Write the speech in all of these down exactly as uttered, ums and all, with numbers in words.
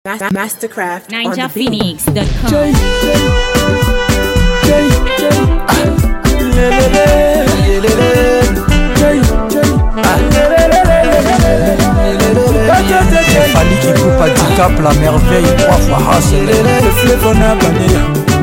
Mastercraft Ninja Phoenix dot com. Fali qui coupe à dix cap la merveille trois fois Hassel. Le fleuve on a banné.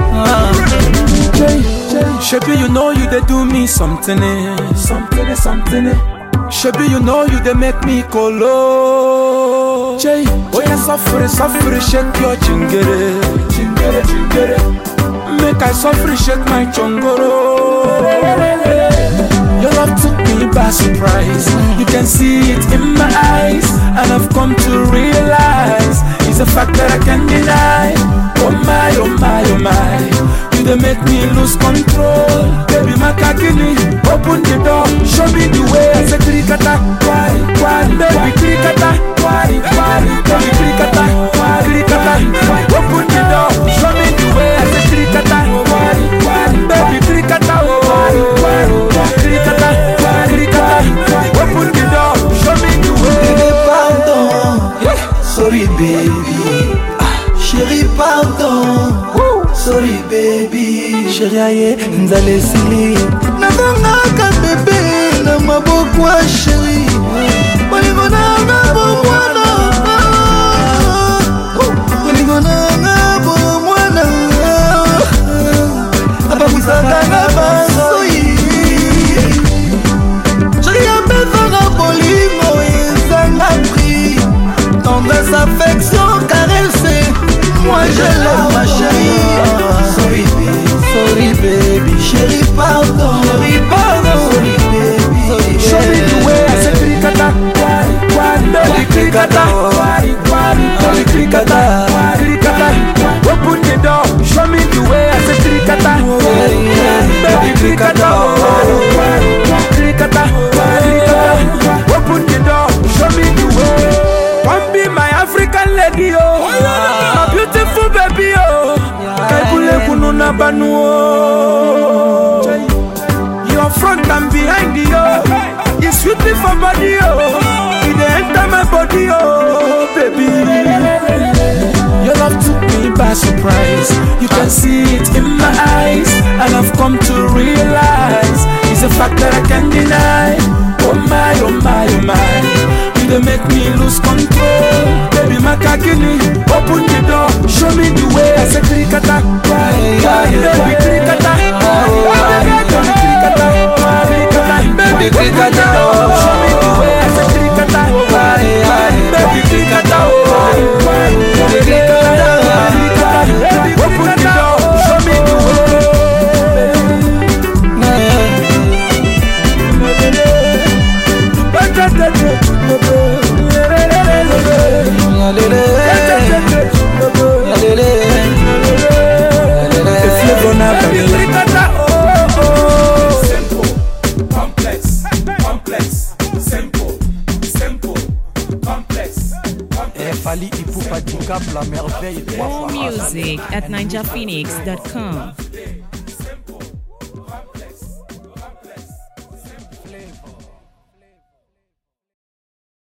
Shebi, you know you they do me something, something, something. Shebi, you know you they make me colo. Jay, oh yeah, suffer, suffer, shake your chingere, chingere, chingere. Make I suffer, shake my chongoro. Your love took me by surprise. You can see it in my eyes, and I've come to realize it's a fact that I can't deny. Oh my, oh my, oh my. You they make me lose control. Baby, my kakini, open the door, show me the way. I say krikata, why, why, baby krikata, why, why, baby krikata, why, krikata, open the door, show me the way. I say krikata, why, why, baby krikata, why, why, krikata, why, krikata, open the door, show me the way. Pardon, sorry baby, chérie pardon. Sorry baby, chérie aye, nzale sili Nazongaka bébé, na mabokwa chérie Bolingo nanga bomwana Bolingo nanga bomwana Abakusaka na basoi Chérie abezanga bolingo ezanga prix Tendresse, affection, caresse Moi je l'aime ma chérie. Sorry baby, sorry baby, chérie pardon, chérie pardon, sorry baby, sorry show me the way. I say krikata, why, why, baby krikata, why, why, baby krikata, why, krikata, open the door, show me the way. I say krikata, baby krikata, why, why, krikata, why, krikata, open the door, show me the way. One be my African lady, oh, my beautiful baby, oh. Kaibule kununa banu, oh. Your front and behind you, oh. You sweet me for body, oh. You dey enter my body, oh, baby. Your love took me by surprise. You can see it in my eyes, and I've come to realize it's a fact that I can't deny. Oh my, oh my, oh my. They make me lose control. Baby, my kakini, open the door, show me the way. I say krikata, why, why, baby krikata, why, baby krikata, why, baby krikata, show me the way. I say krikata, why, why, baby krikata, why, baby krikata, open the door, show me the way. Simple, complex, complex, simple, simple, complex. Fali Ipupa Dicap, la merveille. More music at ninja phoenix dot com.